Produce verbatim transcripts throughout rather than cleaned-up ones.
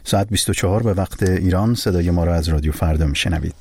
ساعت بیست و چهار به وقت ایران صدای ما را از رادیو فردا میشنوید.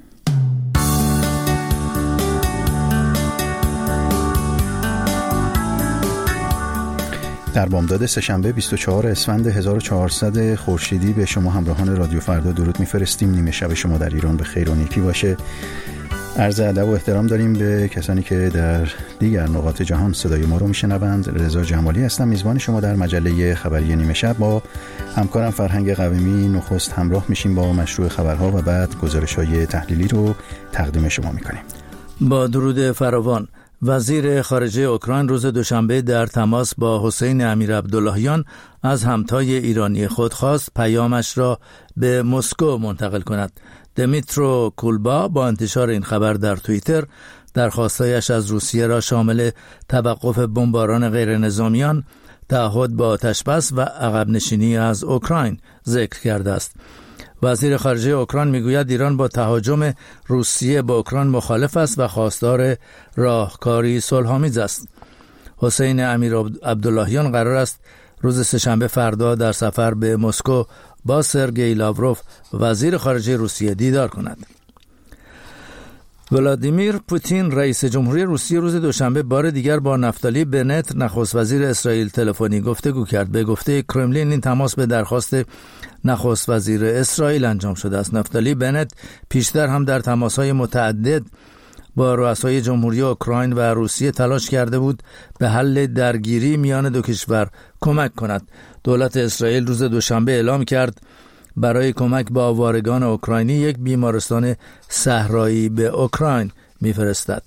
در بامداد سه‌شنبه بیست و چهارم اسفند هزار و چهارصد خورشیدی به شما همراهان رادیو فردا درود میفرستیم. نیمه شب شما در ایران به خیر و نیکی باشه. عرض ادب و احترام داریم به کسانی که در دیگر نقاط جهان صدای ما رو میشنوند. رضا جمالی هستم، میزبان شما در مجله خبری نیمه شب. با همکارم فرهنگ قویمی نخست همراه میشیم با مشروع خبرها و بعد گزارش‌های تحلیلی رو تقدیم شما میکنیم. با درود فراوان، وزیر خارجه اوکراین روز دوشنبه در تماس با حسین امیرعبداللهیان از همتای ایرانی خود خواست پیامش را به مسکو منتقل کند. دمیترو کولبا با انتشار این خبر در توییتر درخواستایش از روسیه را شامل توقف بمباران غیر نظامیان، تعهد با آتش‌بس و عقب نشینی از اوکراین ذکر کرده است. وزیر خارجه اوکراین میگوید ایران با تهاجم روسیه به اوکراین مخالف است و خواستار راهکاری صلح‌آمیز است. حسین امیرعبداللهیان قرار است روز سه‌شنبه فردا در سفر به مسکو با سرگئی لاوروف وزیر خارجه روسیه دیدار کند. ولادیمیر پوتین رئیس جمهوری روسیه روز دوشنبه بار دیگر با نفتالی بنت نخست وزیر اسرائیل تلفنی گفتگو کرد. به گفته کرملین این تماس به درخواست نخست وزیر اسرائیل انجام شده است. نفتالی بنت پیشتر هم در تماس‌های متعدد با رؤسای جمهوری اوکراین و روسیه تلاش کرده بود به حل درگیری میان دو کشور کمک کند. دولت اسرائیل روز دوشنبه اعلام کرد برای کمک به آوارگان اوکراینی یک بیمارستان صحرایی به اوکراین میفرستد.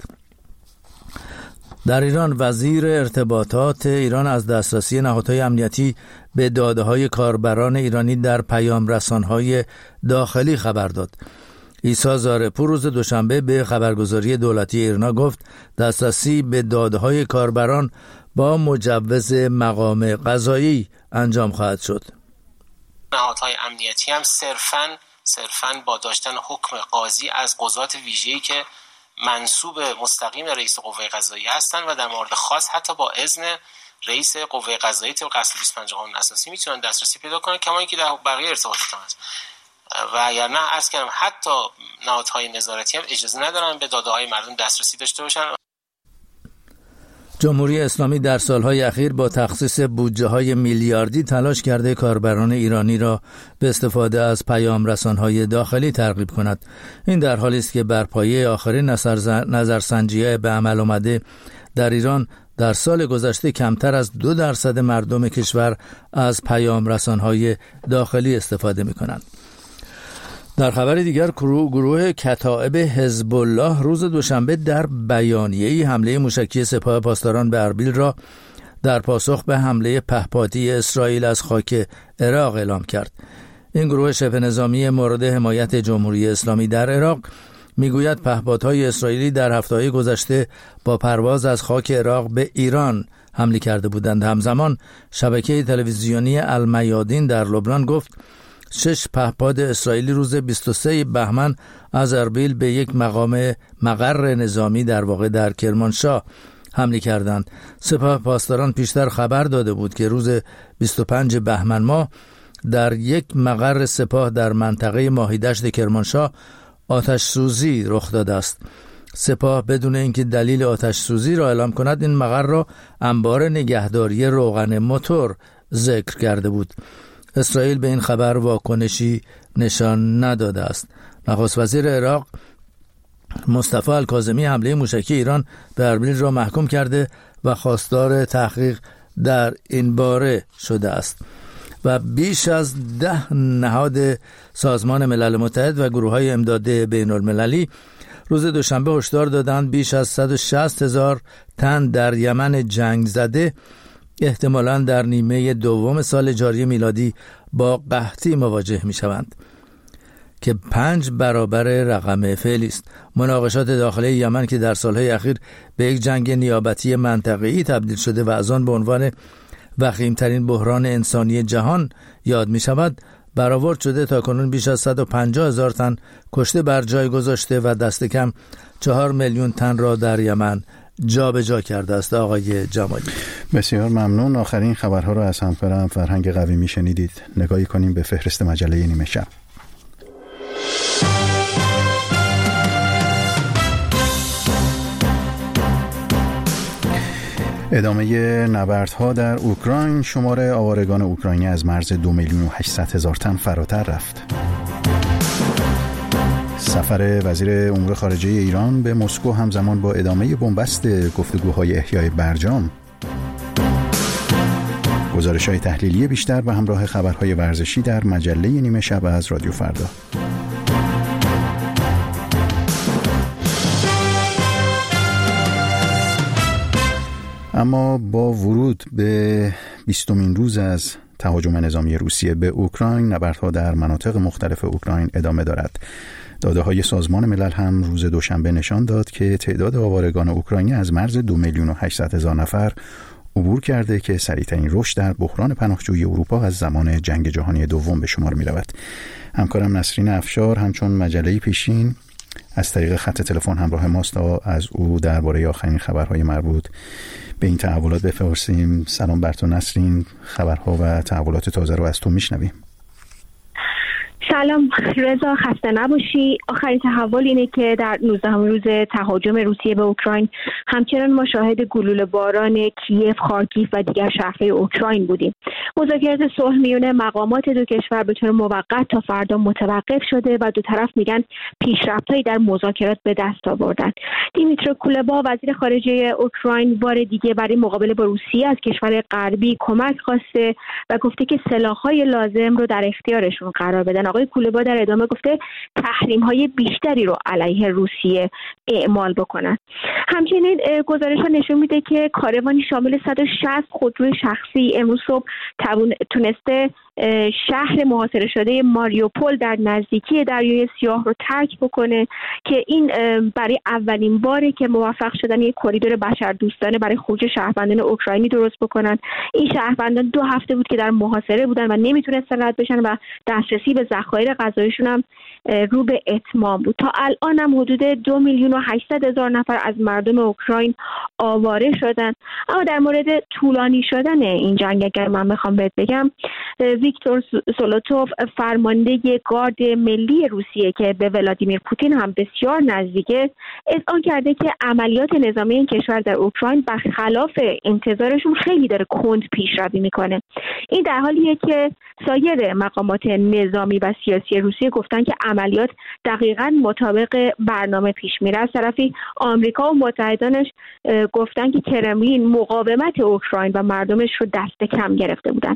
در ایران وزیر ارتباطات ایران از دسترسی نهادهای امنیتی به داده‌های کاربران ایرانی در پیام رسان‌های داخلی خبر داد. عیسی زارپور روز دوشنبه به خبرگزاری دولتی ایرنا گفت دسترسی به داده‌های کاربران با مجوز مقام قضایی انجام خواهد شد. نهادهای امنیتی هم صرفاً صرفاً با داشتن حکم قاضی از قضات ویژه‌ای که منصوب مستقیم رئیس قوه قضاییه هستند و در مورد خاص حتی با اذن رئیس قوه قضاییه طبق اصل بیست و پنج قانون اساسی میتونن دسترسی پیدا کنن، کما اینکه در بقیه ارتباطات هم هست. و اگر نه عرض کردم حتی نهادهای نظارتی هم اجازه ندارن به داده‌های مردم دسترسی داشته باشن. جمهوری اسلامی در سالهای اخیر با تخصیص بودجه‌های میلیاردی تلاش کرده کاربران ایرانی را به استفاده از پیام رسان‌های داخلی ترغیب کند. این در حالی است که بر پایه آخرین نظرسنجی به عمل آمده در ایران در سال گذشته کمتر از دو درصد مردم کشور از پیام رسان‌های داخلی استفاده می‌کنند. در خبر دیگر گروه کتائب حزب الله روز دوشنبه در بیانیه‌ای حمله موشکی سپاه پاسداران به اربیل را در پاسخ به حمله پهپادی اسرائیل از خاک عراق اعلام کرد. این گروه شبه نظامی مورد حمایت جمهوری اسلامی در عراق میگوید پهپادهای اسرائیلی در هفته‌های گذشته با پرواز از خاک عراق به ایران حمله کرده بودند. همزمان شبکه تلویزیونی المیادین در لبنان گفت شش پهپاد اسرائیلی روز بیست و سوم بهمن از اربیل به یک مقام مقر نظامی در واقع در کرمانشاه حمله کردند. سپاه پاسداران پیشتر خبر داده بود که روز بیست و پنجم بهمن ماه در یک مقر سپاه در منطقه ماهیدشت کرمانشاه آتش سوزی رخ داده است. سپاه بدون اینکه دلیل آتش سوزی را اعلام کند این مقر را انبار نگهداری روغن موتور ذکر کرده بود. اسرائیل به این خبر واکنشی نشان نداده است. نخست وزیر عراق مصطفی الکاظمی حمله موشکی ایران به اربیل را محکوم کرده و خواستار تحقیق در این باره شده است. و بیش از ده نهاد سازمان ملل متحد و گروه‌های امداد بین‌المللی روز دوشنبه هشدار دادند بیش از صد و شصت هزار تن در یمن جنگ زده احتمالاً در نیمه دوم سال جاری میلادی با قحطی مواجه می شوند که پنج برابر رقم فعلی است. مناقشات داخلی یمن که در سالهای اخیر به یک جنگ نیابتی منطقه‌ای تبدیل شده و از آن به عنوان وخیمترین بحران انسانی جهان یاد می شود برآورد شده تا کنون بیش از صد و پنجاه هزار تن کشته بر جای گذاشته و دست کم چهار میلیون تن را در یمن جابجا کرده است. آقای جمالی، بسیار ممنون. آخرین خبرها رو از همکارم فرهنگ قویمی شنیدید. نگاهی کنیم به فهرست مجله نیمه شب. ادامه نبردها در اوکراین. شمار آوارگان اوکراینی از مرز دو میلیون و هشتصد هزار تن فراتر رفت. سفر وزیر امور خارجه ایران به مسکو همزمان با ادامه بنبست گفتگوهای احیای برجام. گزارش‌های تحلیلی بیشتر و همراه خبرهای ورزشی در مجله نیمه شب از رادیو فردا. اما با ورود به بیستمین روز از تهاجم نظامی روسیه به اوکراین، نبردها در مناطق مختلف اوکراین ادامه دارد. داده‌های سازمان ملل هم روز دوشنبه نشان داد که تعداد آوارگان اوکراینی از مرز دو میلیون و هشتصد هزار نفر عبور کرده که سریع‌ترین رشد در بحران پناهجویی اروپا از زمان جنگ جهانی دوم به شمار می‌رود. همکارم نسرین افشار همچون مجله پیشین از طریق خط تلفن همراه ماست تا از او درباره آخرین خبرهای مربوط به این تحولات بپرسیم. سلام بر تو نسرین، خبرها و تحولات تازه رو از تو میشنویم. سلام رضا، خسته نباشی. آخرین تحول اینه که در نوزدهم روز تهاجم روسیه به اوکراین همچنان ما شاهد گلوله باران کیف، خارکیف و دیگر شهرهای اوکراین بودیم. مذاکرات صلح میون مقامات دو کشور به طور موقت تا فردا متوقف شده و دو طرف میگن پیشرفت‌هایی در مذاکرات به دست آوردن. دیمیترو کولبا وزیر خارجه اوکراین بار دیگه برای مقابله با روسیه از کشور غربی کمک خواسته و گفته که سلاح‌های لازم رو در اختیارشون قرار بدن. آقای کولبا در ادامه گفته تحریم‌های بیشتری رو علیه روسیه اعمال بکنن. همچنین گزارش‌ها نشون میده که کاروانی شامل صد و شصت خودروی شخصی امروز صبح تونسته شهر محاصره شده ماریوپول در نزدیکی دریای سیاه رو ترک بکنه که این برای اولین باره که موفق شدن یک کریدور بشردوستانه برای خروج شهروندان اوکراینی درست بکنن. این شهروندان دو هفته بود که در محاصره بودن و نمیتونستن رد بشن و دسترسی به ذخایر غذایشون هم رو به اتمام بود. تا الان هم حدود دو میلیون و هشتصد هزار نفر از مردم اوکراین آواره شدن. اما در مورد طولانی شدن این جنگ اگر من بخوام بهت بگم، ویکتور سولوتوف فرمانده گارد ملی روسیه که به ولادیمیر پوتین هم بسیار نزدیکه اذعان کرده که عملیات نظامی این کشور در اوکراین برخلاف انتظارشون خیلی داره کند پیشروی میکنه. این در حالیه که سایر مقامات نظامی و سیاسی روسیه گفتن که عملیات دقیقاً مطابق برنامه پیش میره. از طرفی آمریکا و متحدانش گفتن که کرملین مقاومت اوکراین و مردمش رو دست کم گرفته بودن.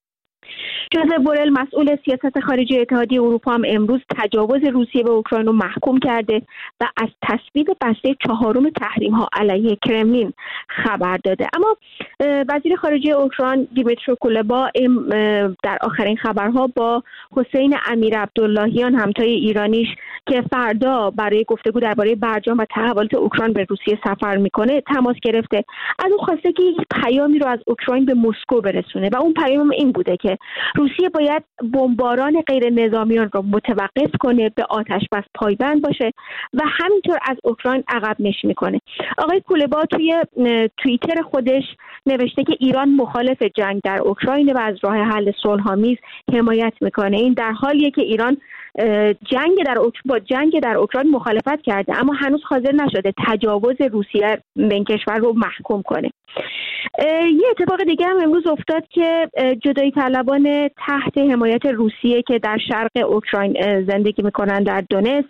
جوزف بورل مسئول سیاست خارجی اتحادیه اروپا هم امروز تجاوز روسیه به اوکراین رو محکوم کرده و از تصویب بسته چهارم تحریم‌ها علیه کرملین خبر داده. اما وزیر خارجه اوکراین دیمیترو کولبا در آخرین خبرها با حسین امیر عبداللهیان همتای ایرانیش که فردا برای گفتگو درباره برجام و تحولات اوکراین به روسیه سفر میکنه تماس گرفته. از اون خواسته که یک پیامی رو از اوکراین به مسکو برسونه و اون پیام این بوده که روسیه باید بمباران غیر نظامیان رو متوقف کنه، به آتش بس پایبند باشه و همینطور از اوکراین عقب نشینی کنه. آقای کولبا توی توییتر خودش نوشته که ایران مخالف جنگ در اوکراین و از راه حل صلح‌آمیز حمایت میکنه. این در حالیه که ایران جنگ در اوک... با جنگ در اوکراین مخالفت کرده اما هنوز حاضر نشده تجاوز روسیه به این کشور رو محکوم کنه. یه اتفاق دیگه هم امروز افتاد که جدایی طلبان تحت حمایت روسیه که در شرق اوکراین زندگی میکنن در دونسک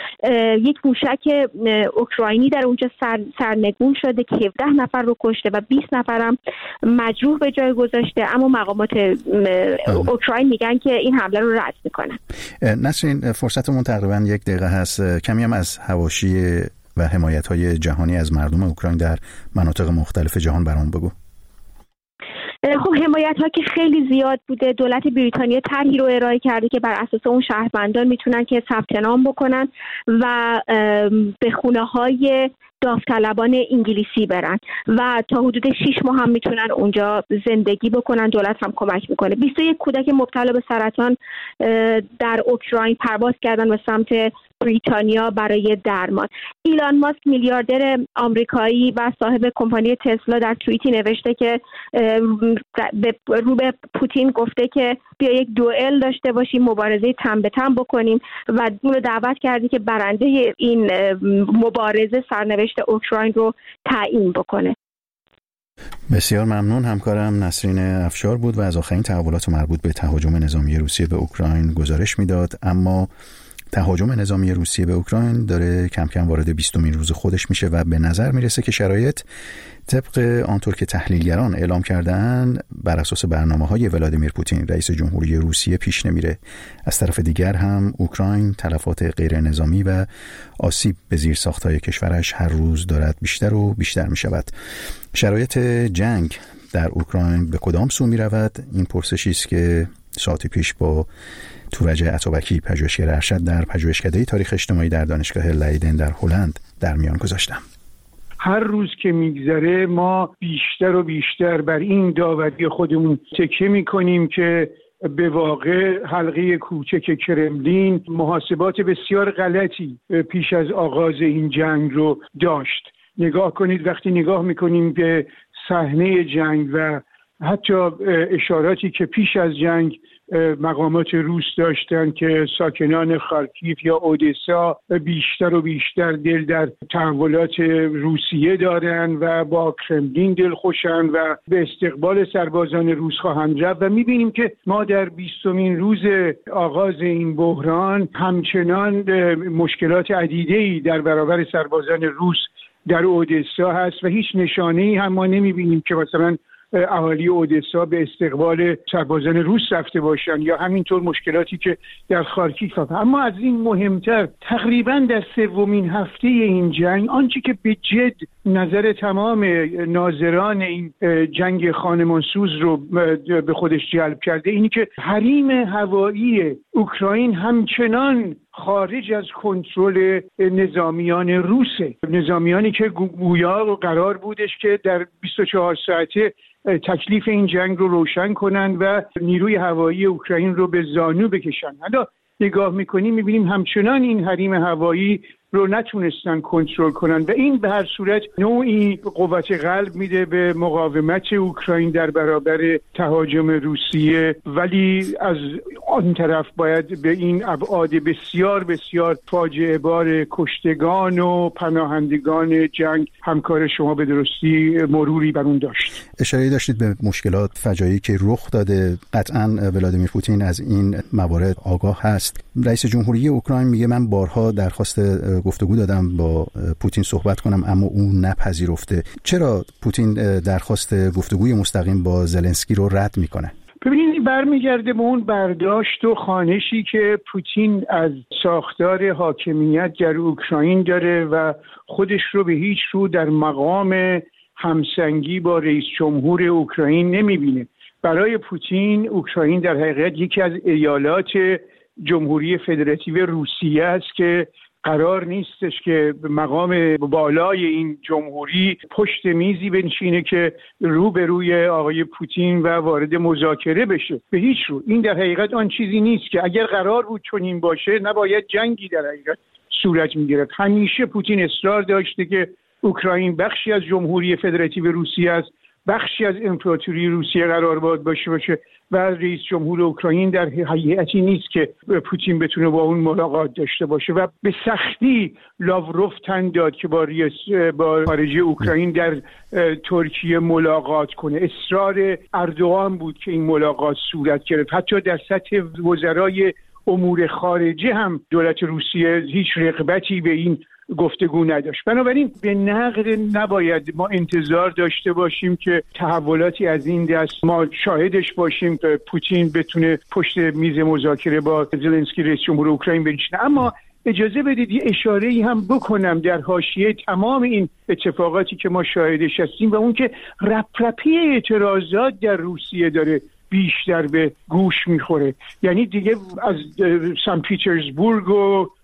یک موشک اوکراینی در اونجا سر، سرنگون شده که هفده نفر رو کشته و بیست نفر هم مجروح به جای گذاشته، اما مقامات اوکراین میگن که این حمله رو رد میکنن. نسرین، فرصتمون تقریبا یک دقیقه هست، کمی هم از حواشی و حمایت‌های جهانی از مردم اوکراین در مناطق مختلف جهان برام بگو. خب حمایت ها که خیلی زیاد بوده. دولت بریتانیا طرحی رو ارائه کرده که بر اساس اون شهروندان میتونن که ثبت نام بکنن و به خونه های داوطلبان انگلیسی برن و تا حدود شش ماه هم میتونن اونجا زندگی بکنن. دولت هم کمک میکنه. بیست و یک کودک مبتلا به سرطان در اوکراین پرواز کردن به سمت بریتانیا برای درمان. ایلان ماسک میلیاردر آمریکایی و صاحب کمپانی تسلا در توییتی نوشته که رو به پوتین گفته که بیا یک دوئل داشته باشیم، مبارزه تن به تن بکنیم و اون رو دعوت کردی که برنده این مبارزه سرنوشت اوکراین رو تعیین بکنه. بسیار ممنون. همکارم نسرین افشار بود و از آخرین تحولات مربوط به تهاجم نظامی روسیه به اوکراین گزارش میداد. اما تهاجم نظامی روسیه به اوکراین داره کم کم وارد بیستمین روز خودش میشه و به نظر میرسه که شرایط طبق آنطور که تحلیلگران اعلام کردن بر اساس برنامه‌های ولادیمیر پوتین رئیس جمهوری روسیه پیش نمیره. از طرف دیگر هم اوکراین تلفات غیر نظامی و آسیب به زیرساخت‌های کشورش هر روز دارد بیشتر و بیشتر میشود. شرایط جنگ در اوکراین به کدام سو میرود؟ این پرسشی است که ساعتی پیش با تورج عطابکی پژوهشگر ارشد در پژوهشکده تاریخ اجتماعی در دانشگاه لیدن در هلند در میان گذاشتم. هر روز که میگذره ما بیشتر و بیشتر بر این داوری خودمون تکیه میکنیم که به واقع حلقه کوچک کرملین محاسبات بسیار غلطی پیش از آغاز این جنگ رو داشت. نگاه کنید، وقتی نگاه میکنیم به صحنه جنگ و حتی اشاراتی که پیش از جنگ مقامات روس داشتن که ساکنان خارکیف یا اودسا بیشتر و بیشتر دل در تحولات روسیه دارن و با کرملین دل خوشن و به استقبال سربازان روس خواهند رفت و میبینیم که ما در بیستمین روز آغاز این بحران همچنان مشکلات عدیده‌ای در برابر سربازان روس در اودسا هست و هیچ نشانه‌ای هم ما نمیبینیم که مثلا اهالی اودسا به استقبال سربازان روس رفته باشن یا همینطور مشکلاتی که در خارکیف هست. اما از این مهمتر تقریبا در سومین هفته این جنگ آنچه که به جد نظر تمام ناظران این جنگ خانمانسوز رو به خودش جلب کرده اینی که حریم هوایی اوکراین همچنان خارج از کنترل نظامیان روسه، نظامیانی که گویا قرار بودش که در بیست و چهار ساعته تکلیف این جنگ رو روشن کنن و نیروی هوایی اوکراین رو به زانو بکشن. حالا نگاه میکنیم میبینیم همچنان این حریم هوایی رو نتونستن کنترل کنن و این به هر صورت نوعی قوت قلب میده به مقاومت اوکراین در برابر تهاجم روسیه، ولی از آن طرف باید به این ابعاد بسیار بسیار فاجعه بار کشتگان و پناهندگان جنگ همکار شما به درستی مروری بر اون داشت. اشاره داشتید به مشکلات فجایی که رخ داده. قطعاً ولادیمیر پوتین از این موارد آگاه هست. رئیس جمهوری اوکراین میگه من بارها درخواست گفتگو دادم با پوتین صحبت کنم اما او نپذیرفته. چرا پوتین درخواست گفتگوی مستقیم با زلنسکی رو رد میکنه؟ ببینید برمیگرده به اون برداشت و خوانشی که پوتین از ساختار حاکمیت در اوکراین داره و خودش رو به هیچ رو در مقام همسنگی با رئیس جمهور اوکراین نمیبینه. برای پوتین اوکراین در حقیقت یکی از ایالات جمهوری فدراتیو روسیه است که قرار نیستش که مقام بالای این جمهوری پشت میزی بنشینه که رو به روی آقای پوتین و وارد مذاکره بشه. به هیچ رو این در حقیقت آن چیزی نیست که اگر قرار بود چنین باشه نباید جنگی در حقیقت صورت میگیرد. همیشه پوتین اصرار داشته که اوکراین بخشی از جمهوری فدراتیو روسیه است، بخشی از امپراتوری روسیه قرار باید باشه باشه و رئیس جمهور اوکراین در هیئتی نیست که پوتین بتونه با اون ملاقات داشته باشه و به سختی لاوروف تن داد که با رئیس با خارجه اوکراین در ترکیه ملاقات کنه. اصرار اردوغان بود که این ملاقات صورت گرفت. حتی در سطح وزرای امور خارجه هم دولت روسیه هیچ رغبتی به این گفتگو نداشت. بنابراین به نقد نباید ما انتظار داشته باشیم که تحولاتی از این دست ما شاهدش باشیم که پوتین بتونه پشت میز مذاکره با زلنسکی رئیس جمهور اوکراین بنشینه. اما اجازه بدید یه اشاره‌ای هم بکنم در حاشیه تمام این اتفاقاتی که ما شاهدش هستیم و اون که رپرپی اعتراضات در روسیه داره بیشتر به گوش میخوره. یعنی دیگه از سن پیترزبورگ و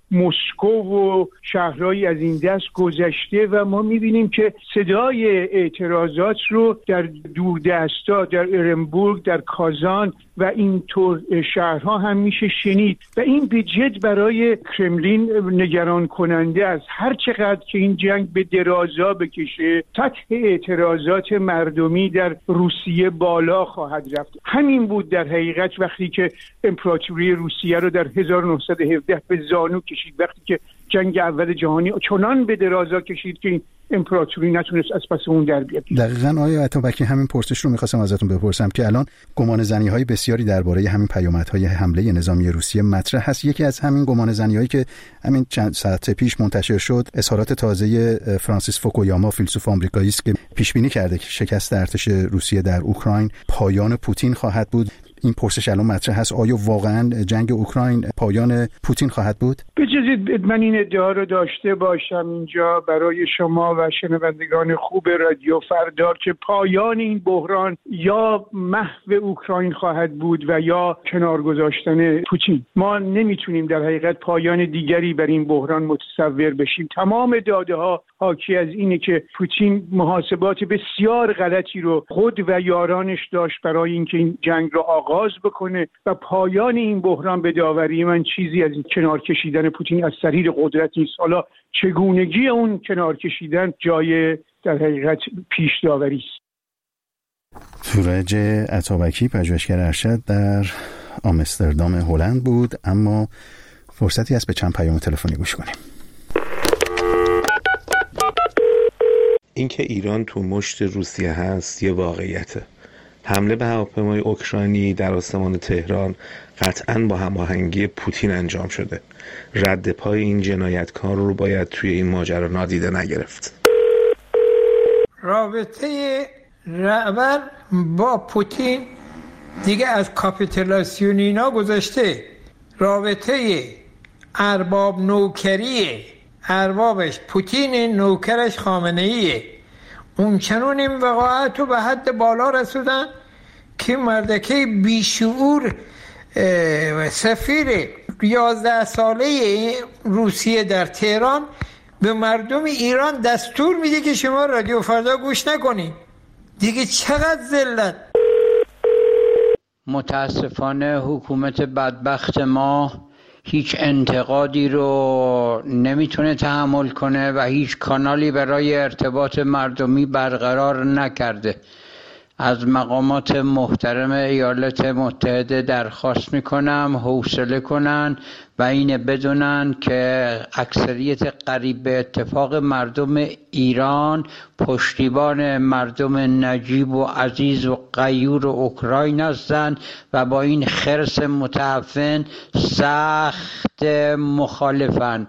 مسکو و شهرهایی از این دست گذشته و ما میبینیم که صدای اعتراضات رو در دوردستا، در ارنبورگ، در کازان و اینطور شهرها هم میشه شنید و این به جد برای کرملین نگران کننده است. هر چقدر که این جنگ به درازا بکشه سطح اعتراضات مردمی در روسیه بالا خواهد رفت. همین بود در حقیقت وقتی که امپراتوری روسیه رو در هزار و نهصد و هفده به زانو کشید، وقتی که جنگ اول جهانی چنان به درازا کشید که این امپراتوری نتونست از پس اون در بیاد. دقیقاً آقای عطابکی همین پرسش رو می‌خواستم ازتون بپرسم که الان گمانه‌زنی‌های بسیاری درباره همین پیامدهای حمله نظامی روسیه مطرح هست. یکی از همین گمانه‌زنی‌هایی که همین چند ساعت پیش منتشر شد اظهارات تازه فرانسیس فوکویاما، فیلسوف آمریکایی است که پیش بینی کرده که شکست ارتش روسیه در اوکراین پایان پوتین خواهد بود. این پرسش الان مطرح هست، آیا واقعا جنگ اوکراین پایان پوتین خواهد بود؟ بجازید من این ادعا رو داشته باشم اینجا برای شما و شنوندگان خوب رادیو فردا که پایان این بحران یا محو اوکراین خواهد بود و یا کنار گذاشتن پوتین. ما نمیتونیم در حقیقت پایان دیگری بر این بحران متصور بشیم. تمام داده ها حاکی از اینه که پوتین محاسبات بسیار غلطی رو خود و یارانش داشت برای اینکه این جنگ رو آغاز بکنه و پایان این بحران به داوری من چیزی از این کنار کشیدن پوتین از سریر قدرت نیست. حالا چگونگی اون کنار کشیدن جای در حقیقت پیش داوری است. سورج عطابکی پژوهشگر ارشد در آمستردام هلند بود. اما فرصتی هست به چند پیام تلفنی گوش کنیم. اینکه ایران تو مشت روسیه هست یه واقعیته. حمله به هواپیمای اوکراینی در آسمان تهران قطعاً با هماهنگی پوتین انجام شده. رد پای این جنایتکار رو باید توی این ماجرا نادیده نگرفت. رابطه رهبر با پوتین دیگه از کاپیتولاسیون اینا گذشته. رابطه ارباب نوکریه، اربابش پوتین، نوکرش خامنه ایه. اون چنون این وقاعت رو به حد بالا رسودن که مردکه بیشعور سفیر یازده ساله روسیه در تهران به مردم ایران دستور میده که شما رادیو فردا گوش نکنید. دیگه چقدر ذلت. متاسفانه حکومت بدبخت ما هیچ انتقادی رو نمیتونه تحمل کنه و هیچ کانالی برای ارتباط مردمی برقرار نکرده. از مقامات محترم ایالات متحده درخواست میکنم حوصله کنن و اینه بدونن که اکثریت قریب به اتفاق مردم ایران پشتیبان مردم نجیب و عزیز و غیور اوکراین هستند و با این خرس متعفن سخت مخالفن.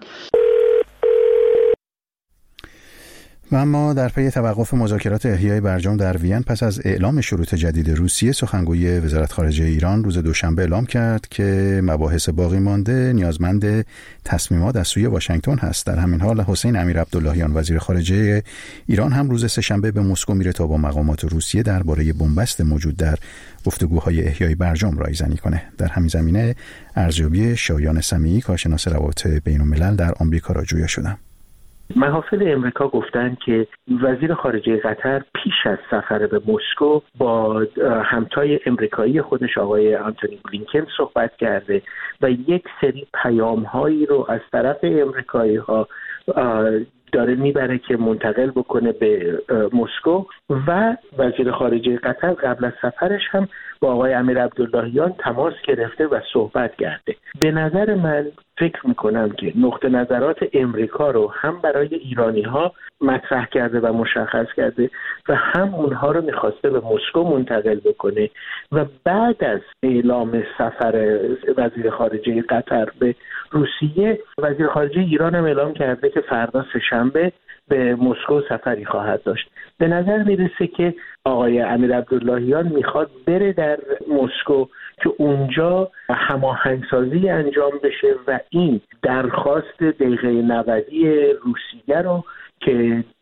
و اما در پی توقف مذاکرات احیای برجام در وین پس از اعلام شروط جدید روسیه، سخنگوی وزارت خارجه ایران روز دوشنبه اعلام کرد که مباحث باقی مانده نیازمند تصمیمات از سوی واشنگتن هست. در همین حال حسین امیرعبداللهیان وزیر خارجه ایران هم روز سه‌شنبه به مسکو میره تا با مقامات روسیه درباره بنبست موجود در گفتگوهای احیای برجام رایزنی کنه. در همین زمینه ارزیابی شایان سمیعی کارشناس روابط بین‌الملل در آمریکا را جویا شدم. محافل امریکا گفتند که وزیر خارجه قطر پیش از سفر به مسکو با همتای امریکایی خودش آقای آنتونی بلینکن صحبت کرده و یک سری پیام‌هایی رو از طرف امریکایی‌ها داره میبره که منتقل بکنه به مسکو و وزیر خارجه قطر قبل از سفرش هم با آقای امیرعبداللهیان تماس گرفته و صحبت کرده. به نظر من فکر میکنم که نقطه نظرات امریکا رو هم برای ایرانی ها مطرح کرده و مشخص کرده و هم اونها رو میخواسته به مسکو منتقل بکنه و بعد از اعلام سفر وزیر خارجه قطر به روسیه، وزیر خارجه ایران هم اعلام کرده که فردا سه‌شنبه به مسکو سفری خواهد داشت. به نظر میرسه که آقای امیرعبداللهیان میخواد بره در مسکو که اونجا هماهنگسازی انجام بشه و این درخواست دقیقه نودی روسیه رو که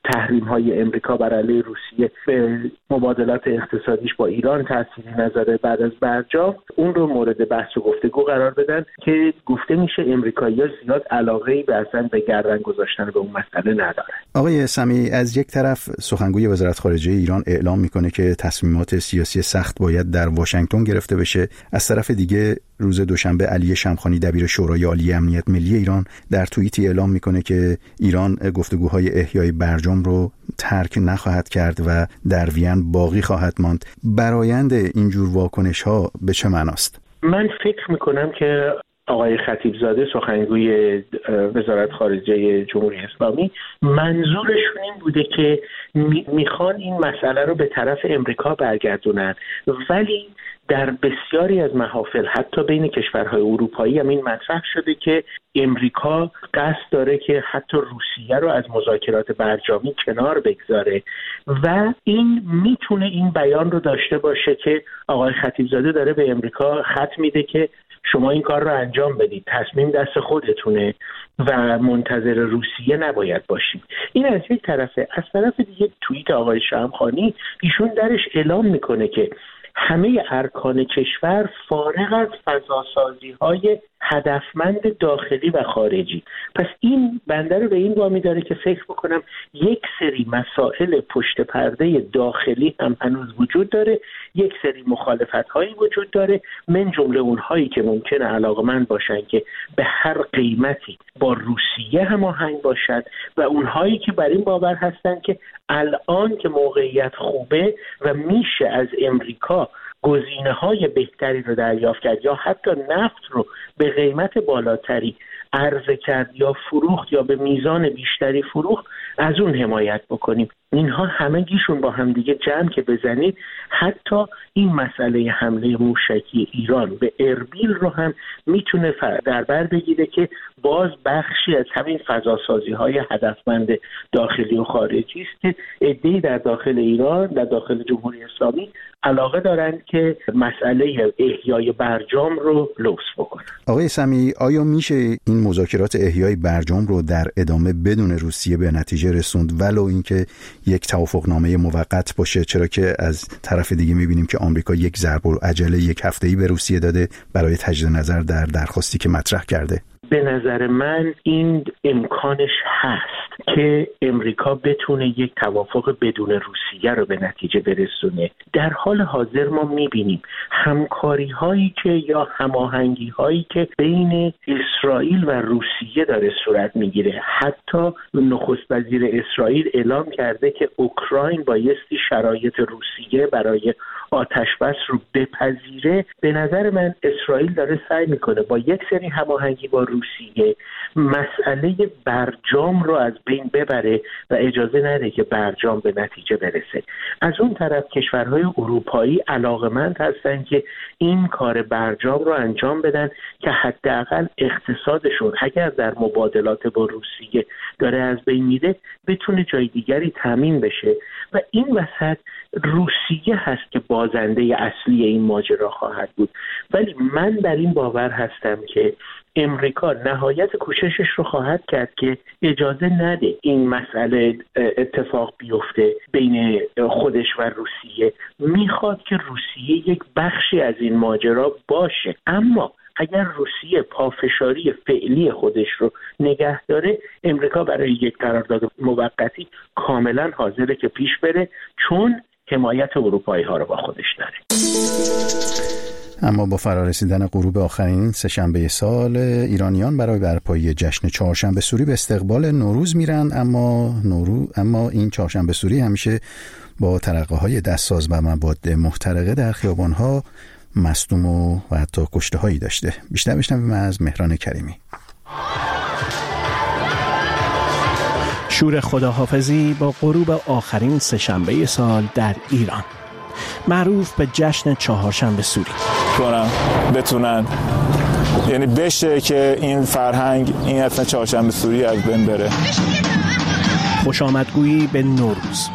تحریم های امریکا بر علیه روسیه به مبادلات اقتصادیش با ایران تأثیری نذاره بعد از برجام، اون رو مورد بحث و گفتگو قرار بدن که گفته میشه امریکایی‌ها زیاد علاقه‌ای به اصلا به گردن گذاشتن به اون مسئله ندارن. آقای سمیع، از یک طرف سخنگوی وزارت خارجه ایران اعلام میکنه که تصمیمات سیاسی سخت باید در واشنگتن گرفته بشه، از طرف دیگه روز دوشنبه علی شمخانی دبیر شورای عالی امنیت ملی ایران در توییتی اعلام میکنه که ایران گفتگوهای احیای برجام رو ترک نخواهد کرد و در وین باقی خواهد ماند. برآیند اینجور واکنش ها به چه معناست؟ من فکر میکنم که آقای خطیبزاده سخنگوی وزارت خارجه جمهوری اسلامی منظورشون این بوده که میخوان این مسئله رو به طرف امریکا برگردونن، ولی در بسیاری از محافل حتی بین کشورهای اروپایی هم این مطرح شده که امریکا قصد داره که حتی روسیه رو از مذاکرات برجامی کنار بگذاره و این میتونه این بیان رو داشته باشه که آقای خطیبزاده داره به امریکا خط میده که شما این کار رو انجام بدید، تصمیم دست خودتونه و منتظر روسیه نباید باشید. این از یک طرفه. از طرف دیگه توییت آقای شمخانی ایشون درش اعلام میکنه که همه ارکان کشور فارغ از فضاسازی‌های هدفمند داخلی و خارجی. پس این بنده رو به این وامی داره که فکر بکنم یک سری مسائل پشت پرده داخلی هم هنوز وجود داره، یک سری مخالفت‌هایی وجود داره، من جمله اونهایی که ممکنه علاقمند باشن که به هر قیمتی با روسیه هماهنگ باشد و اونهایی که بر این باور هستن که الان که موقعیت خوبه و میشه از امریکا گزینه‌های بهتری رو دریافت کرد یا حتی نفت رو به قیمت بالاتری عرضه کرد یا فروخت یا به میزان بیشتری فروخت، از اون حمایت بکنیم. اینها همه گیشون با هم دیگه جمع که بزنید حتی این مسئله حمله موشکی ایران به اربیل رو هم میتونه در بر بگیره که باز بخشی از همین فضاسازی های هدفمند داخلی و خارجی است که عده‌ای در داخل ایران، در داخل جمهوری اسلامی علاقه دارند که مسئله احیای برجام رو لوث بکنن. آقای سمیع، آیا میشه این مذاکرات احیای برجام رو در ادامه بدون روسیه به نتیجه رسوند ولو اینکه یک توافقنامه موقت باشه؟ چرا که از طرف دیگه میبینیم که آمریکا یک ضرب العجله یک هفته‌ای به روسیه داده برای تجدید نظر در درخواستی که مطرح کرده. به نظر من این امکانش هست که امریکا بتونه یک توافق بدون روسیه رو به نتیجه برسونه. در حال حاضر ما میبینیم همکاری هایی که یا هماهنگی هایی که بین اسرائیل و روسیه داره صورت میگیره. حتی نخست وزیر اسرائیل اعلام کرده که اوکراین بایستی شرایط روسیه برای آتش بس رو بپذیره. به نظر من اسرائیل داره سعی میکنه با یک سری هماهنگی با روسیه مسئله برجام رو از بین ببره و اجازه نده که برجام به نتیجه برسه. از اون طرف کشورهای اروپایی علاقمند هستن که این کار برجام رو انجام بدن که حداقل اقتصادشون اگر در مبادلات با روسیه داره از بین میره بتونه جای دیگری تامین بشه و این وسط روسیه هست که بازنده اصلی این ماجرا خواهد بود. ولی من در این باور هستم که امریکا نهایت کوششش رو خواهد کرد که اجازه نده این مسئله اتفاق بیفته بین خودش و روسیه. میخواد که روسیه یک بخشی از این ماجرا باشه، اما اگر روسیه پافشاری فعلی خودش رو نگه داره، امریکا برای یک قرارداد موقتی کاملا حاضره که پیش بره، چون حمایت اروپایی ها رو با خودش داره. اما با فرارسیدن غروب آخرین سه‌شنبه سال، ایرانیان برای برپایی جشن چهارشنبه سوری به استقبال نوروز میرن، اما نورو اما این چهارشنبه سوری همیشه با ترقه‌های دستساز و مواد محترقه در خیابان‌ها مصدوم و, و حتی کشته‌هایی داشته. بیشتر بشنویم از مهران کریمی. شور خداحافظی با غروب آخرین سه‌شنبه سال در ایران، معروف به جشن چهارشنبه سوری. کنم بتونن یعنی بشه که این فرهنگ، این اصلا چهارشنبه سوری از بین بره. خوش آمدگویی به نوروز.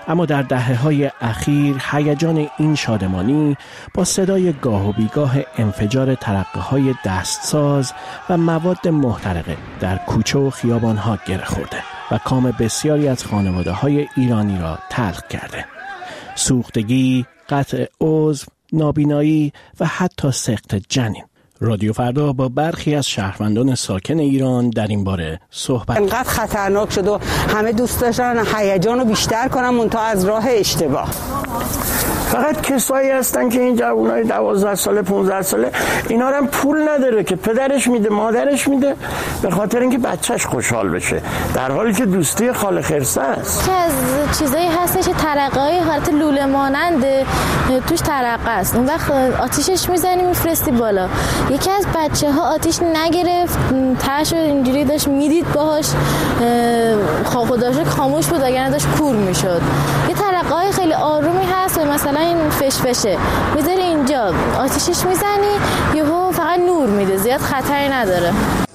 اما در دهه‌های اخیر هیجان این شادمانی با صدای گاه و بیگاه انفجار ترقه‌های دستساز و مواد محترقه در کوچه و خیابان‌ها گره خورده و کام بسیاری از خانواده‌های ایرانی را تلخ کرده. سوختگی، قطع عضو، نابینایی و حتی سقط جنین. رادیو فردا با برخی از شهروندان ساکن ایران در این باره صحبت. انقدر خطرناک شد و همه دوست داشتن هیجان رو بیشتر کنن منتها از راه اشتباه. فقط کسایی هستن که این جوانای دوازده ساله پانزده ساله اینا هم پول نداره که پدرش میده مادرش میده به خاطر اینکه بچهش خوشحال بشه، در حالی که دوستی خاله خرسه است. که از چیزایی هستش ترقه‌های حالت لوله ماننده توش ترقه است، اون وقت آتیشش میزنی میفرستی بالا. یکی از بچه ها آتیش نگرفت، ترش اینجوری داشت میدید باهاش خودش خاموش بود اگر نداشت کور میشد. یه ترقه های خیلی آرومی هست، مثلا این فشفشه میذاری اینجا آتیشش میزنی یهو فقط نور میده، زیاد خطری نداره.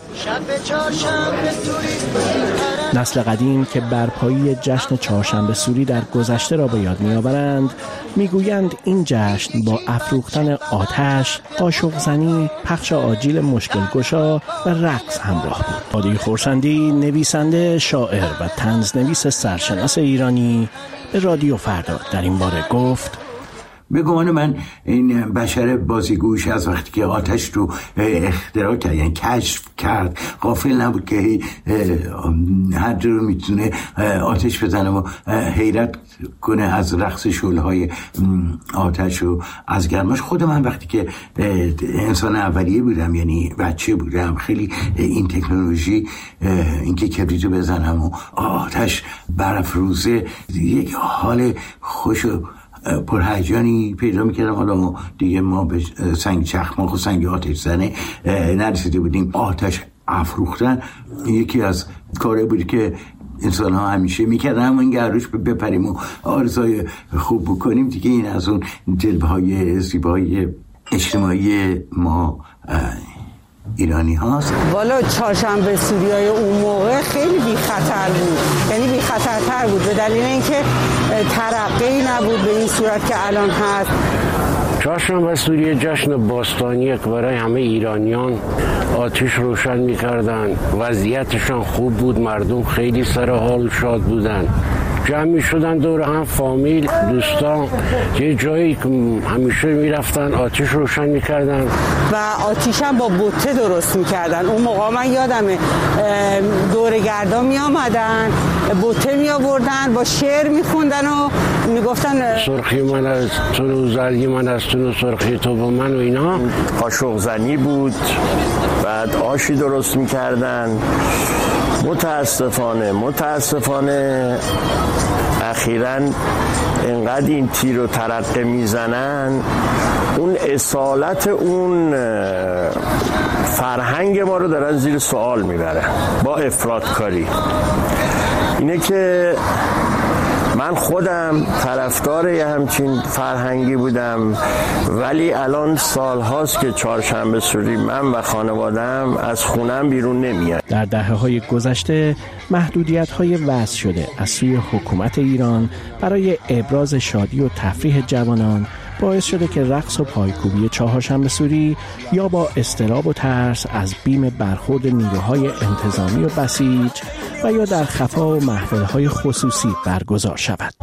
نسل قدیم که برپایی جشن چهارشنبه سوری در گذشته را به یاد می‌آورند، میگویند این جشن با افروختن آتش، قاشق زنی، پخش آجیل مشکل گشا و رقص همراه بود. عادی خورسندی، نویسنده، شاعر و طنزنویس سرشناس ایرانی به رادیو فردا در این باره گفت: به گمان من این بشر بازیگوش از وقتی که آتش رو اختراع کرد، یعنی کشف کرد، غافل نبود که هر جا رو میتونه آتش بزنه و حیرت کنه از رقص شعله‌های آتش و از گرماش. خود من وقتی که انسان اولیه بودم، یعنی بچه بودم، خیلی این تکنولوژی، اینکه کبریتو بزنم و آتش برافروزه، یک حال خوش و پرهیجانی پیدا میکردم. حالا دیگه ما به سنگ چخماق و سنگ آتش زنه نرسیده بودیم. آتش افروختن یکی از کاره بود که انسان ها همیشه میکردن، اما این گروش بپریم و آرزوی خوب بکنیم دیگه. این از اون جلوه های زیبایی اجتماعی ما ایرانی هاست. والا چهارشنبه سوریای اون موقع خیلی بی خطر بود، یعنی بی خطرتر بود به دلیل اینکه ترقی نبود به این صورت که الان هست. چهارشنبه سوری جشن باستانیه که برای همه ایرانیان آتش روشن می‌کردن، وضعیتشان خوب بود، مردم خیلی سر حال شاد بودن، جمع می‌شدن دور هم، فامیل، دوستان، یه جایی که همیشه می‌رفتن آتش روشن می‌کردن و آتیش هم با بوته درست می‌کردن. اون موقع من یادمه دورگردان می‌آمدن، بوته می‌آوردن، با شعر می‌خوندن و می‌گفتن سرخی من از تو و زردی من از تو و سرخی تو با من و اینا. قاشق زنی بود، بعد آشی درست می‌کردن. متاسفانه متاسفانه اخیراً اینقدر این تیر و ترقه میزنن، اون اصالت اون فرهنگ ما رو دارن زیر سوال میبرن با افراطکاری. اینه که من خودم طرفدار یه همچین فرهنگی بودم، ولی الان سال هاست که چهارشنبه سوری من و خانوادم از خونم بیرون نمیاد. در دهه‌های گذشته محدودیت‌های وضع شده از سوی حکومت ایران برای ابراز شادی و تفریح جوانان باعث شده که رقص و پایکوبی چهارشنبه سوری یا با اضطراب و ترس از بیم برخورد نیروهای انتظامی و بسیج و یا در خفا و محفل‌های خصوصی برگزار شود.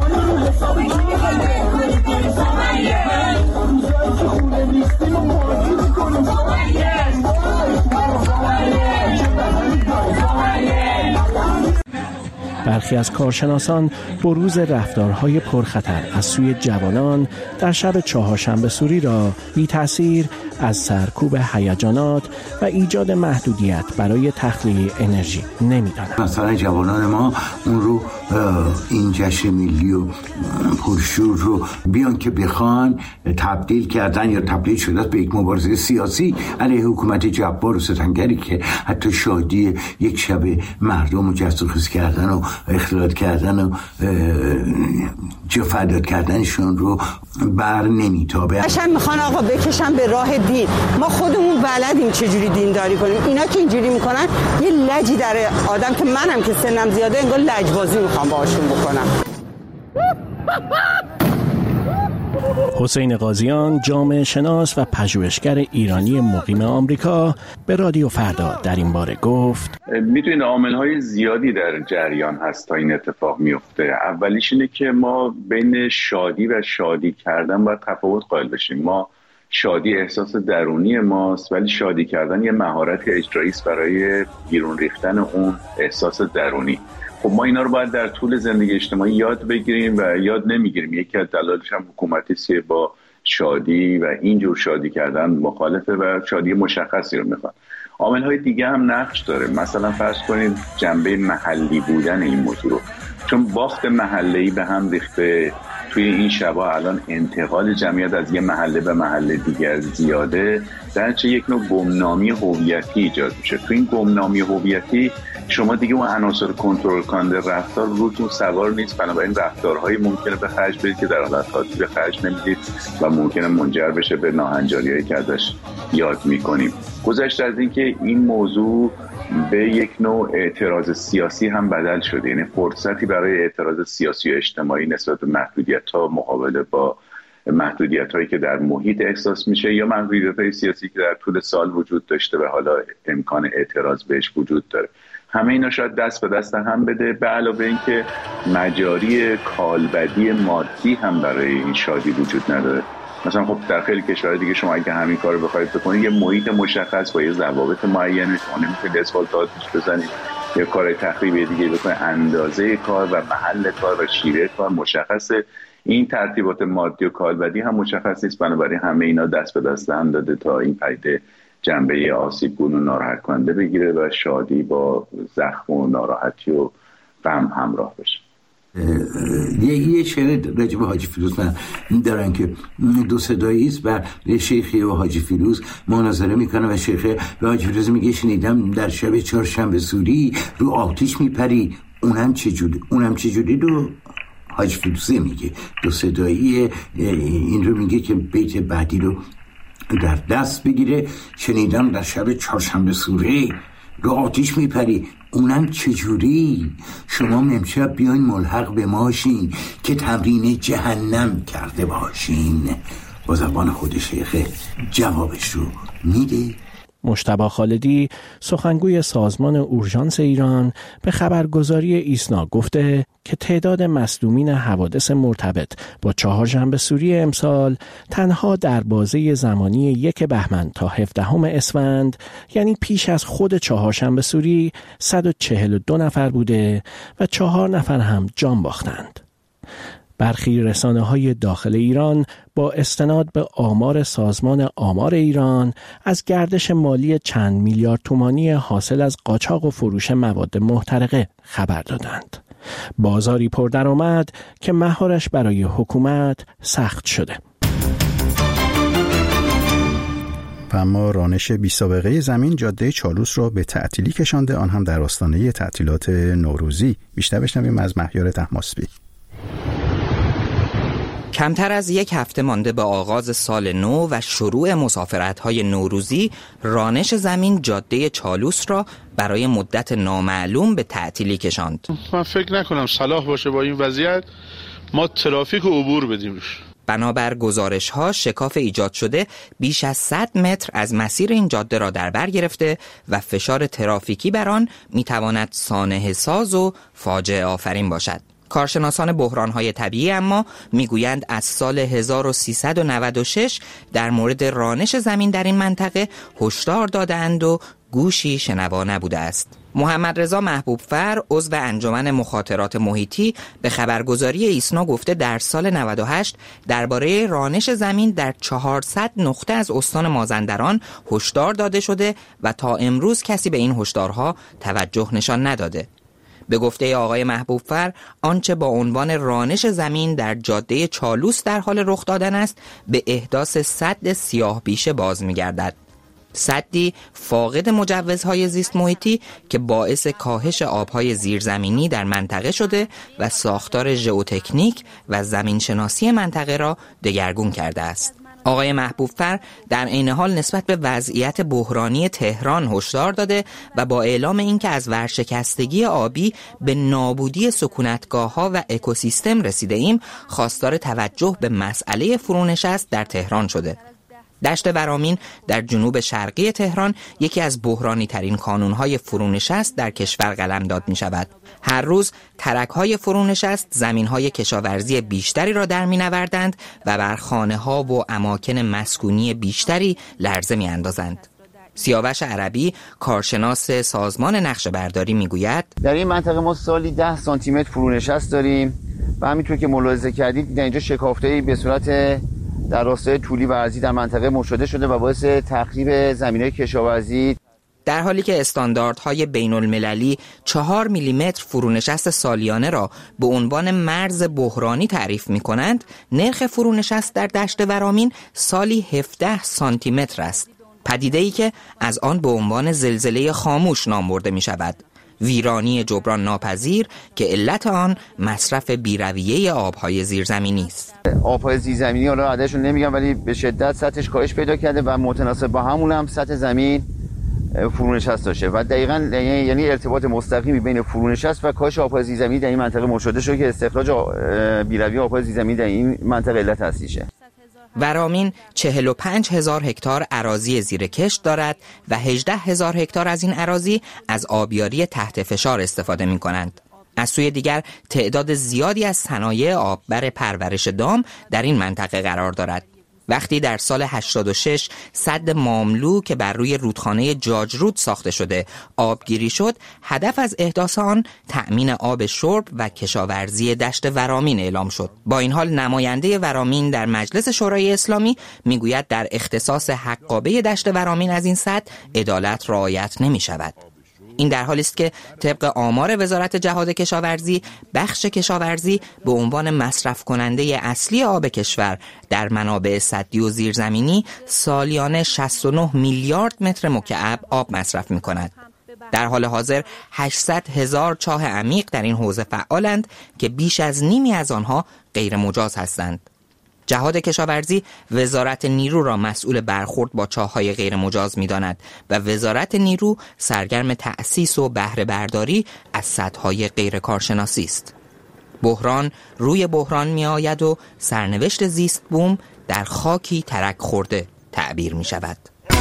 برخی از کارشناسان بروز رفتارهای پرخطر از سوی جوانان در شب چهارشنبه سوری را بی تأثیر از سرکوب هیجانات و ایجاد محدودیت برای تخلیه انرژی نمی‌دانند. مثلا جوانان ما اون رو این جشن ملی و پرشور رو بیان که بخوان تبدیل کردن یا تبدیل شده به یک مبارزه سیاسی علیه حکومت جبار و ستمگری که حتی شادی یک شب مردم رو جسورخیز کردن و اختلاط کردن و جا فداد کردنشون رو بر نمیتابه. قشنگ میخوان آقا بکشن به راه دین. ما خودمون بلدیم چجوری دینداری کنیم. اینا که اینجوری میکنن یه لجی در آدم که منم که سنم زیاده انگار لجبازی میخوام باهاشون بکنم. حسین قاضیان، جامعه شناس و پژوهشگر ایرانی مقیم آمریکا، به رادیو فردا در این باره گفت: میدونید عامل‌های زیادی در جریان هست تا این اتفاق میفته. اولیش اینه که ما بین شادی و شادی کردن باید تفاوت قائل بشیم. ما شادی احساس درونی ماست، ولی شادی کردن یه مهارت اجرایی است برای بیرون ریختن اون احساس درونی. خب ما اینا رو باید در طول زندگی اجتماعی یاد بگیریم و یاد نمیگیریم. یکی از دلایلش هم حکومتی است که با شادی و اینجور شادی کردن مخالفه و شادی مشخصی رو میخواد. عامل‌های دیگه هم نقش داره. مثلا فرض کنید جنبه محلی بودن این موضوع رو، چون بافت محله‌ای به هم ریخته توی این شبا، الان انتقال جمعیت از یه محله به محله دیگر زیاده، در چه یک نوع گمنامی هویتی ایجاد میشه. توی این گمنامی هویتی شما دیگه اون عناصر کنترل کننده رفتار روتون سوار نیست، بنابراین رفتارهایی ممکنه به خرج بدید که در حالت عادی به خرج نمیدید و ممکنه منجر بشه به ناهنجاری‌هایی که ازش یاد میکنیم. گذشته از این که این موضوع به یک نوع اعتراض سیاسی هم بدل شده، یعنی فرصتی برای اعتراض سیاسی و اجتماعی نسبت به محدودیت‌ها، مقابله با محدودیت‌هایی که در محیط احساس میشه یا محدودیت‌های سیاسی که در طول سال وجود داشته و حالا امکان اعتراض بهش وجود داره. همه اینا شاید دست به دست هم بده، به علاوه این که مجاری کالبدی مادی هم برای این شادی وجود نداره. مثلا خب در خیلی کشورهای دیگه شما اگه همین کارو بخواید بکنید، یه محیط مشخص با یه ضوابط معینه، شما نمیتونید اسفالت آتیش بزنید یا کار تخریبی دیگه بکنید. اندازه کار و محل کار و شیوه کار مشخصه. این ترتیبات مادی و کالبدی هم مشخص نیست، بنابراین همه اینا دست به دست هم داده تا این پدیده جنبه آسیبگون و ناراحت کننده بگیره و شادی با زخم و ناراحتی و غم همراه بشه. یه یه شعر راجب حاجی فیروز من دارن که دو صدایی است و شیخی و حاجی فیروز مناظره میکنه و شیخ و حاجی فیروز میگه شنیدم در شب چهارشنبه سوری رو آتش میپری، اونم چجوری اونم چجوری رو حاجی فیروزه میگه. دو صدایی این رو میگه که بیت بعدی رو در دست بگیره. شنیدم در شب چهارشنبه سوری رو آتش میپری، اونم چجوری؟ شما امشب بیاین ملحق به ماشین که تمرین جهنم کرده باشین. با زبان خود شیخه جوابش رو میده. مجتبی خالدی، سخنگوی سازمان اورژانس ایران، به خبرگزاری ایسنا گفته که تعداد مصدومین حوادث مرتبط با چهارشنبه سوری امسال تنها در بازه زمانی یک بهمن تا هفدهم اسفند، یعنی پیش از خود چهارشنبه سوری، صد و چهل و دو نفر بوده و چهار نفر هم جان باختند. برخی رسانه‌های داخل ایران با استناد به آمار سازمان آمار ایران از گردش مالی چند میلیارد تومانی حاصل از قاچاق و فروش مواد محترقه خبر دادند. بازاری پردرآمد که مهارش برای حکومت سخت شده. و اما رانش بی سابقه زمین جاده چالوس را به تعطیلی کشانده، آن هم در آستانه تعطیلات نوروزی. بیشتر بشنویم از مهیار طهماسبی. کمتر از یک هفته مانده به آغاز سال نو و شروع مسافرت‌های نوروزی، رانش زمین جاده چالوس را برای مدت نامعلوم به تعطیلی کشاند. من فکر نکنم صلاح باشه با این وضعیت ما ترافیک رو عبور بدیم. بنابر گزارش‌ها شکاف ایجاد شده بیش از صد متر از مسیر این جاده را در بر گرفته و فشار ترافیکی بر آن می‌تواند سانحه ساز و فاجعه آفرین باشد. کارشناسان بحران‌های طبیعی اما میگویند از سال هزار و سیصد و نود و شش در مورد رانش زمین در این منطقه هشدار دادند و گوشی شنوا نبوده است. محمد رضا محبوبفر، عضو انجمن مخاطرات محیطی، به خبرگزاری ایسنا گفته در سال نود و هشت درباره رانش زمین در چهارصد نقطه از استان مازندران هشدار داده شده و تا امروز کسی به این هشدارها توجه نشان نداده. به گفته آقای محبوبفر، آنچه با عنوان رانش زمین در جاده چالوس در حال رخ دادن است به احداث سد سیاه بیشه باز می‌گردد. سدی فاقد مجوزهای زیست محیطی که باعث کاهش آبهای زیرزمینی در منطقه شده و ساختار ژئوتکنیک و زمینشناسی منطقه را دگرگون کرده است. آقای محبوب‌فر در عین حال نسبت به وضعیت بحرانی تهران هشدار داده و با اعلام اینکه از ورشکستگی آبی به نابودی سکونتگاه‌ها و اکوسیستم رسیده ایم، خواستار توجه به مسئله فرونشست در تهران شده. دشت ورامین در جنوب شرقی تهران یکی از بحرانی ترین کانون‌های فرونشست در کشور قلمداد می شود. هر روز ترک‌های فرونشست زمین‌های کشاورزی بیشتری را در می‌نوردند و بر خانه‌ها و اماکن مسکونی بیشتری لرزه می‌اندازند. سیاوش عربی، کارشناس سازمان نقشه‌برداری می‌گوید در این منطقه ما سالی ده سانتی متر فرونشست داریم و همینطور که ملاحظه کردید در اینجا شکافته‌ای به صورت در راستای طولی و عرضی در منطقه مشاهده شده و باعث تخریب زمین‌های کشاورزی، در حالی که استانداردهای بین المللی چهار میلیمتر فرونشست سالیانه را به عنوان مرز بحرانی تعریف می کنند، نرخ فرونشست در دشت ورامین سالی هفده سانتی متر است. پدیده‌ای که از آن به عنوان زلزله خاموش نام برده می شود. ویرانی جبران ناپذیر که علت آن مصرف بی‌رویه آبهای زیرزمینی است. آبهای زیرزمینی حالا عددش رو نمیگم ولی به شدت سطحش کاهش پیدا کرده و متناسب با همون هم سطح زمین فرونشست داشته و دقیقاً یعنی ارتباط مستقیمی بین فرونشست و کاهش آبهای زیرزمینی در این منطقه مشاهده شده که استخراج بی‌رویه آبهای زیرزمینی در این منطقه علت اصلیشه. ورامین چهل و پنج هزار هکتار اراضی زیر کشت دارد و هجده هزار هکتار از این اراضی از آبیاری تحت فشار استفاده می کنند. از سوی دیگر تعداد زیادی از صنایع آببر پرورش دام در این منطقه قرار دارد. وقتی در سال هشتاد و شش سد ماملو که بر روی رودخانه جاجرود ساخته شده آبگیری شد، هدف از احداث آن تأمین آب شرب و کشاورزی دشت ورامین اعلام شد. با این حال نماینده ورامین در مجلس شورای اسلامی میگوید در اختصاص حقابه دشت ورامین از این سد عدالت رعایت نمی شود. این در حالی است که طبق آمار وزارت جهاد کشاورزی، بخش کشاورزی به عنوان مصرف کننده اصلی آب کشور در منابع سدی و زیرزمینی سالیانه شصت و نه میلیارد متر مکعب آب مصرف می کند. در حال حاضر هشتصد هزار چاه عمیق در این حوزه فعالند که بیش از نیمی از آنها غیر مجاز هستند. جهاد کشاورزی وزارت نیرو را مسئول برخورد با چاه‌های غیر مجاز می‌داند و وزارت نیرو سرگرم تأسیس و بهره برداری از سدهای غیر کارشناسی است. بحران روی بحران می‌آید و سرنوشت زیست بوم در خاکی ترک خورده تعبیر می‌شود.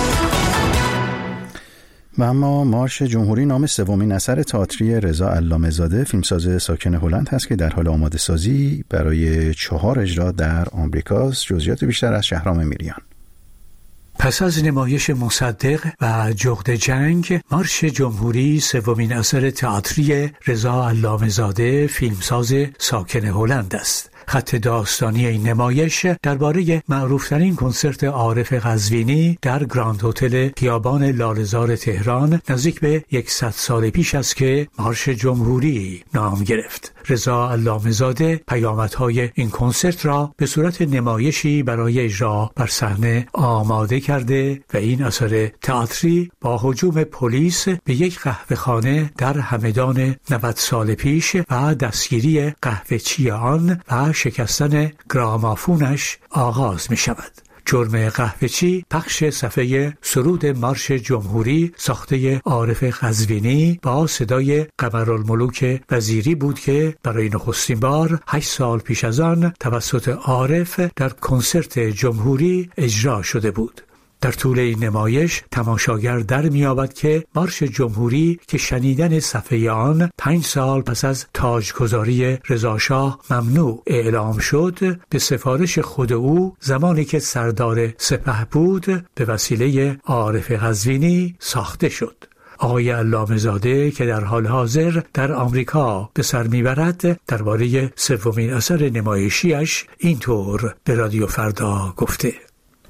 و اما مارش جمهوری نام سومین اثر تئاتری رضا علامه‌زاده، فیلمساز ساکن هلند هست که در حال آماده سازی برای چهار اجرا در آمریکاست. جزئیات بیشتر از شهرام میریان. پس از نمایش مصدق و جغد جنگ، مارش جمهوری سومین اثر تئاتری رضا علامه‌زاده، فیلمساز ساکن هلند است. خط داستانی این نمایش درباره معروفترین کنسرت عارف قزوینی در گراند هتل خیابان لاله‌زار تهران نزدیک به صد سال پیش است که مارش جمهوری نام گرفت. رضا علامه‌زاده پیامدهای این کنسرت را به صورت نمایشی برای اجرا بر صحنه آماده کرده و این اثر تئاتری با هجوم پلیس به یک قهوه‌خانه در همدان نود سال پیش و دستگیری قهوه‌چی آن و شکستن گرامافونش آغاز می شود. جرم قهوه‌چی پخش صفحه سرود مارش جمهوری ساخته عارف قزوینی با صدای قمرالملوک وزیری بود که برای نخستین بار هشت سال پیش از آن توسط عارف در کنسرت جمهوری اجرا شده بود. در طول این نمایش تماشاگر در می‌یابد که مارش جمهوری که شنیدن صفحه آن پنج سال پس از تاجگذاری رضاشاه ممنوع اعلام شد، به سفارش خود او زمانی که سردار سپه بود به وسیله عارف قزوینی ساخته شد. آقای علامه‌زاده که در حال حاضر در آمریکا به سر میبرد درباره سومین اثر نمایشیش اینطور به رادیو فردا گفته: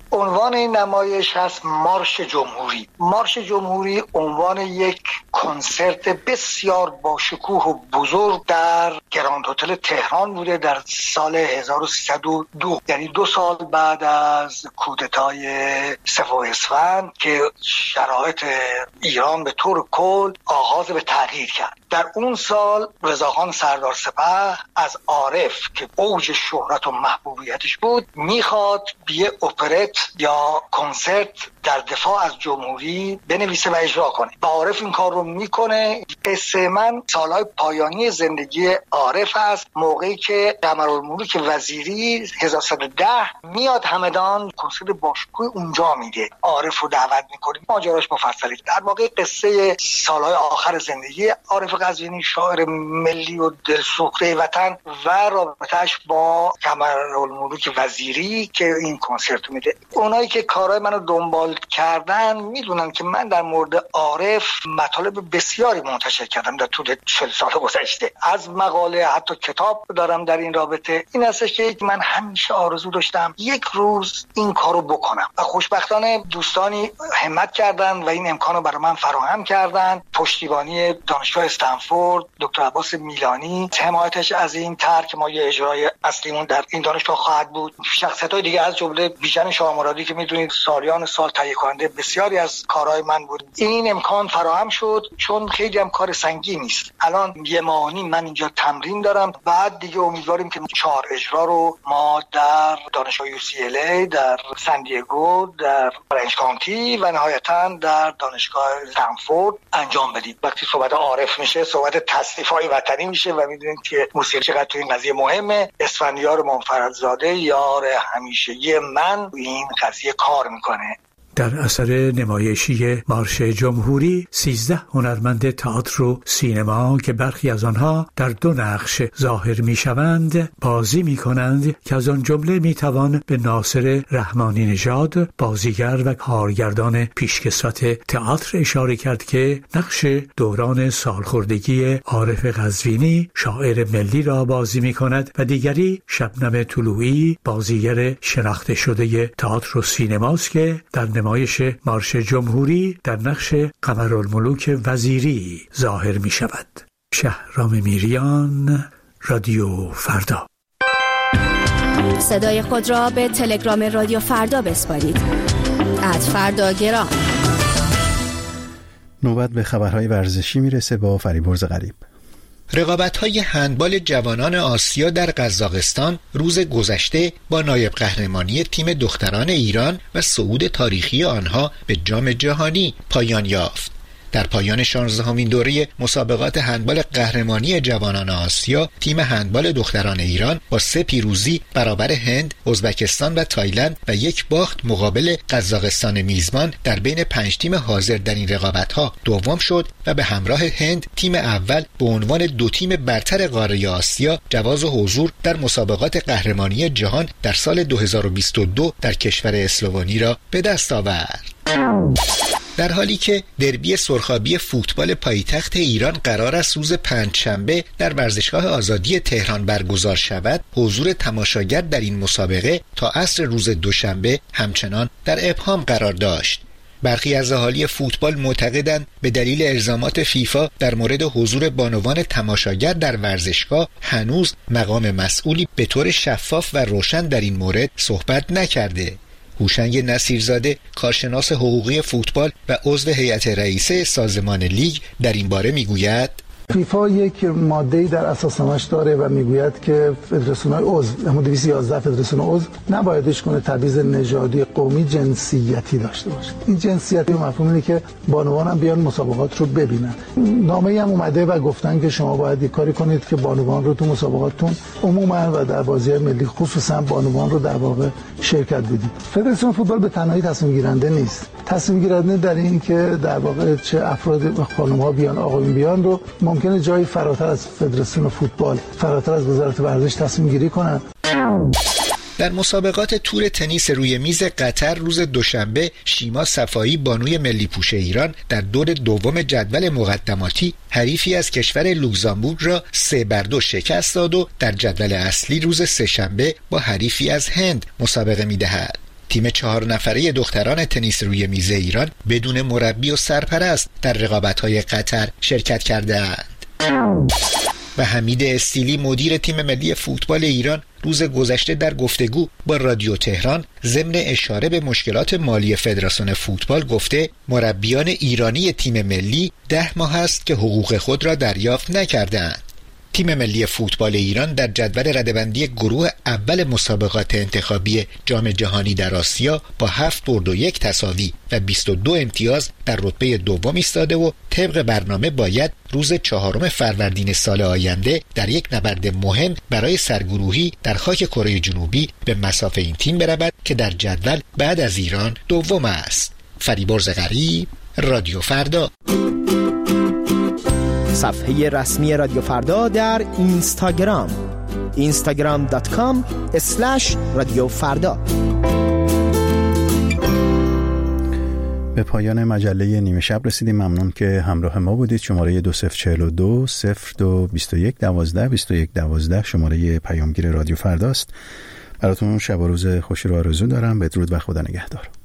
عنوان این نمایش هست مارش جمهوری. مارش جمهوری عنوان یک کنسرت بسیار با شکوه و بزرگ در گراند هتل تهران بوده در سال هزار و سیصد و دو، یعنی دو سال بعد از کودتای سوم اسفند که شرایط ایران به طور کل آغاز به تغییر کرد. در اون سال رضاخان سردار سپه از عارف که اوج شهرت و محبوبیتش بود میخواد یه اپرت یا کنسرت در دفاع از جمهوری بنویسه و اجرا کنه و عارف این کار رو میکنه. قصه من سالهای پایانی زندگی عارف است، موقعی که قمرالملوک وزیری هزار و سیصد و ده میاد همدان کنسرت باشکوه اونجا میده، عارف رو دعوت میکنه، ماجراش مفصله. در واقع قصه سالهای آخر زندگی عارف قزوینی، شاعر ملی و دلسوخته وطن و رابطه‌اش با قمرالملوک وزیری که این کنسرت میده. اونایی که کارهای منو دنبال کردن میدونن که من در مورد عارف مطالب بسیاری منتشر کردم در طول چهل سال گذشته، از مقاله حتی کتاب دارم در این رابطه. این هستش که من همیشه آرزو داشتم یک روز این کارو بکنم و خوشبختانه دوستانی همت کردن و این امکانو برای من فراهم کردن. پشتیبانی دانشگاه استنفورد، دکتر عباس میلانی، حمایتش از این طرح که ما یه اجرای اصلیمون در این دانشگاه خواهد بود. شخصیت‌های دیگه از جمله بیژن شاه مرادی که میدونید سالیان سال تهیه کننده بسیاری از کارهای من بود. این امکان فراهم شد چون خیلی هم کار سنگینی نیست. الان یه ماه و نیم من اینجا تمرین دارم، بعد دیگه امیدواریم که چهار اجرا رو ما در دانشگاه یو سی ال ای، در سن دیگو، در برنج کانتی و نهایتاً در دانشگاه استنفورد انجام بدیم. وقتی صحبت عارف میشه صحبت تصنیف‌های وطنی میشه و میدونید که موسیقی چقدر تو این قضیه مهمه. اسفندیار منفردزاده یار همیشگی من این قضیه کار میکنه. در اثر نمایشی مارش جمهوری سیزده هنرمند تئاتر و سینما که برخی از آنها در دو نقش ظاهر می شوند بازی می کنند که از آن جمله می توان به ناصر رحمانی نژاد بازیگر و کارگردان پیشکسوت تئاتر اشاره کرد که نقش دوران سالخوردگی عارف قزوینی شاعر ملی را بازی می کند و دیگری شبنم طلوعی بازیگر شناخته شده تئاتر و سینماست که در نمایش مارش جمهوری در نقش قمرالملوک وزیری ظاهر می شود. شهرام میریان، رادیو فردا. صدای خود را به تلگرام رادیو فردا بسپارید. ات فردا گرام. نوبت به خبرهای ورزشی میرسه با فریبرز غریب. رقابت‌های هندبال جوانان آسیا در قزاقستان روز گذشته با نایب قهرمانی تیم دختران ایران و صعود تاریخی آنها به جام جهانی پایان یافت. در پایان شانزدهمین دوره مسابقات هندبال قهرمانی جوانان آسیا، تیم هندبال دختران ایران با سه پیروزی برابر هند، ازبکستان و تایلند و یک باخت مقابل قزاقستان میزبان در بین پنج تیم حاضر در این رقابت‌ها دوم شد و به همراه هند تیم اول به عنوان دو تیم برتر قاره آسیا جواز حضور در مسابقات قهرمانی جهان در سال دو هزار و بیست و دو در کشور اسلوونی را به دست آورد. در حالی که دربی سرخابی فوتبال پایتخت ایران قرار است روز پنجشنبه در ورزشگاه آزادی تهران برگزار شود، حضور تماشاگر در این مسابقه تا عصر روز دوشنبه همچنان در ابهام قرار داشت. برخی از اهالی فوتبال معتقدند به دلیل الزامات فیفا در مورد حضور بانوان تماشاگر در ورزشگاه هنوز مقام مسئولی به طور شفاف و روشن در این مورد صحبت نکرده. هوشنگ نصیرزاده، کارشناس حقوقی فوتبال و عضو هیئت رئیسه سازمان لیگ در این باره میگوید: فیفا یک ماده‌ای در اساسنامه‌اش داره و میگوید که فدراسیون‌های عضو، همون دویست و یازده فدراسیون عضو نبایدش کنه تبعیض نژادی، قومی، جنسیتی داشته باشه. این جنسیتی مفهوم اینه که بانوان هم بیان مسابقات رو ببینن. نامه‌ای هم اومده و گفتن که شما باید یک کاری کنید که بانوان رو تو مسابقاتتون عموما و در بازی‌های ملی خصوصا بانوان رو در واقع شرکت بدید. فدراسیون فوتبال به تنهایی تصمیم گیرنده نیست. تصمیم گیرنده در این که در واقع چه افراد و خانم‌ها بیان، آقایون بیان رو ممکنه جایی فراتر از فدراسیون فوتبال، فراتر از وزارت ورزش تصمیم گیری کنند. در مسابقات تور تنیس روی میز قطر روز دوشنبه، شیما صفایی بانوی ملی پوش ایران در دور دوم جدول مقدماتی حریفی از کشور لوکزامبورگ را سه بر دو شکست داد و در جدول اصلی روز سه‌شنبه با حریفی از هند مسابقه می‌دهد. تیم چهار نفره دختران تنیس روی میز ایران بدون مربی و سرپرست در رقابت‌های قطر شرکت کردند. و حمید استیلی مدیر تیم ملی فوتبال ایران روز گذشته در گفتگو با رادیو تهران ضمن اشاره به مشکلات مالی فدراسیون فوتبال گفته مربیان ایرانی تیم ملی ده ماه است که حقوق خود را دریافت نکردند. تیم ملی فوتبال ایران در جدول رده‌بندی گروه اول مسابقات انتخابی جام جهانی در آسیا با هفت برد و یک تساوی و بیست و دو امتیاز در رتبه دوم ایستاده و طبق برنامه باید روز چهارم فروردین سال آینده در یک نبرد مهم برای سرگروهی در خاک کره جنوبی به مصاف این تیم برود که در جدول بعد از ایران دوم است. فریبرز غریب، رادیو فردا. صفحه رسمی رادیو فردا در اینستاگرام اینستاگرام دات کام اسلش رادیو فردا. به پایان مجله نیمه شب رسیدیم. ممنون که همراه ما بودید. شماره دو صفر چهل و دو صفر دو بیست و یک دوازده بیست و یک دوازده شماره پیامگیر رادیو فرداست. براتون شب و روز خوشی رو آرزو دارم. بدرود و خدا نگهدار.